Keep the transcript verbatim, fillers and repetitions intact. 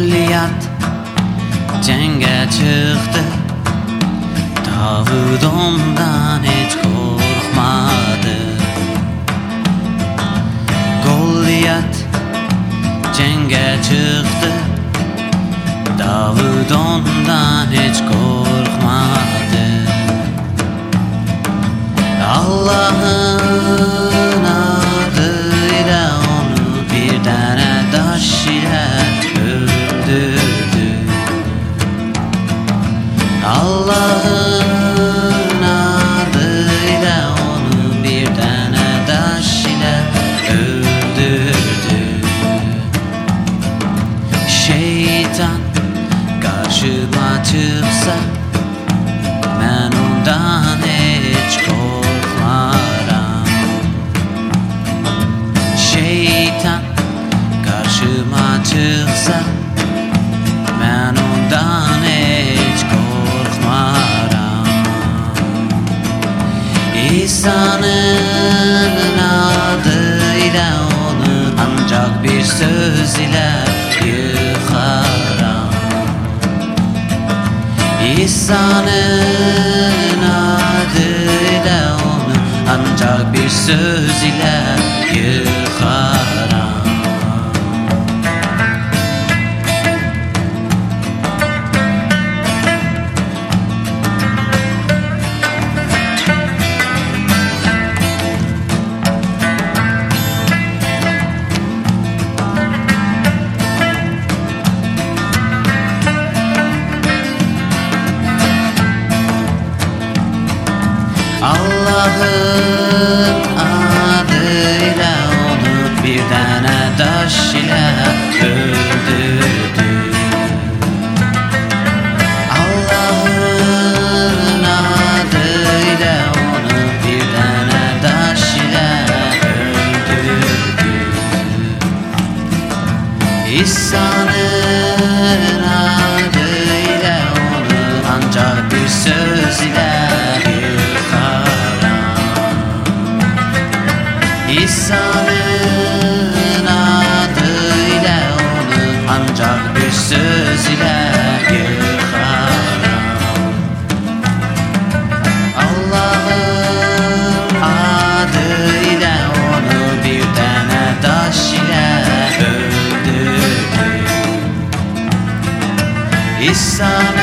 Golliyat cenge çıktı, Davud ondan hiç korkmadı. Golliyat cenge çıktı, Davud ondan hiç korkmadı. Allah'ın adıyla onu bir tane taş ile öldürdü. Allah'ın adıyla onu bir tane taş ile öldürdü. Şeytan karşıma çıksa ben ondan hiç korkmaram. Şeytan karşıma çıksa ben ondan hiç korkmaram. İsa'nın adıyla onu ancak bir söz ile yıkarım. İsa'nın adıyla onu ancak bir söz ile yıkarım. Allah'ın adıyla onu bir tane taş ile öldürdü. Allah'ın adıyla onu bir tane taş ile öldürdü. İsa'nın adıyla onu ancak bir söz ile İsa'nın adıyla onu ancak bir söz ile yıkarım. Allah'ın adıyla onu bir tane taş ile öldürdü. İsa'nın